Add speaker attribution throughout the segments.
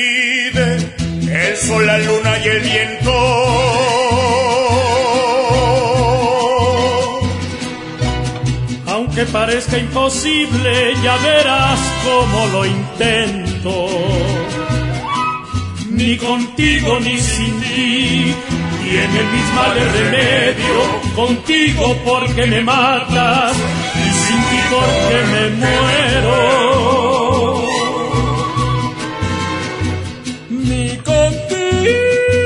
Speaker 1: divide el sol, la luna y el viento.
Speaker 2: Aunque parezca imposible, ya verás cómo lo intento. Ni contigo ni sin ti tiene mis males remedio. Contigo porque me matas y sin ti porque me muero. Ni contigo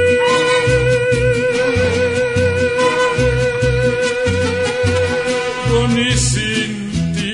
Speaker 2: ni sin ti.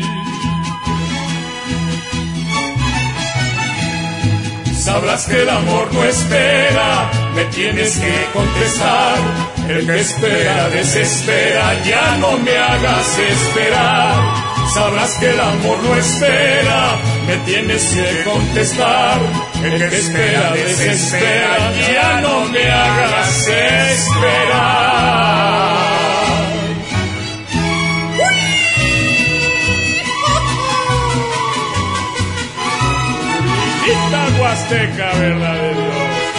Speaker 1: Sabrás que el amor no espera, me tienes que contestar. El que espera desespera, ya no me hagas esperar. Sabrás que el amor no espera, me tienes que contestar. El que espera desespera, ya no me hagas esperar.
Speaker 2: Esta Huasteca, verdad de Dios.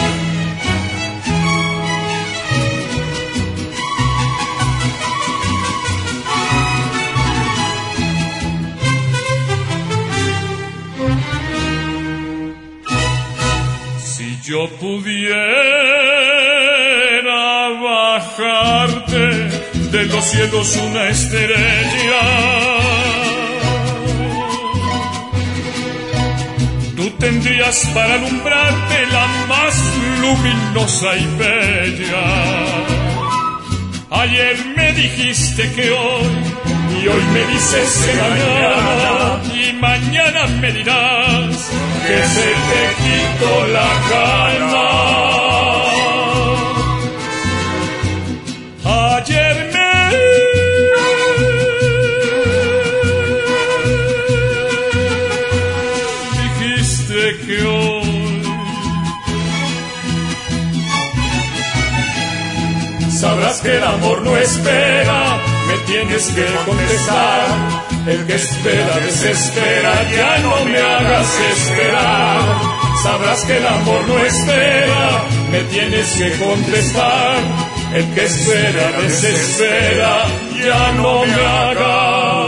Speaker 1: Si yo pudiera bajarte de los cielos una estrella, tú tendrías para alumbrarte la más luminosa y bella. Ayer me dijiste que hoy, y hoy me dices que mañana, y mañana me dirás que se te quitó la gana. Ayer me dijiste que hoy sabrás que el amor no espera, me tienes que contestar. El que espera desespera, ya no me hagas esperar. Sabrás que el amor no espera, me tienes que contestar. El que espera desespera, ya no me hagas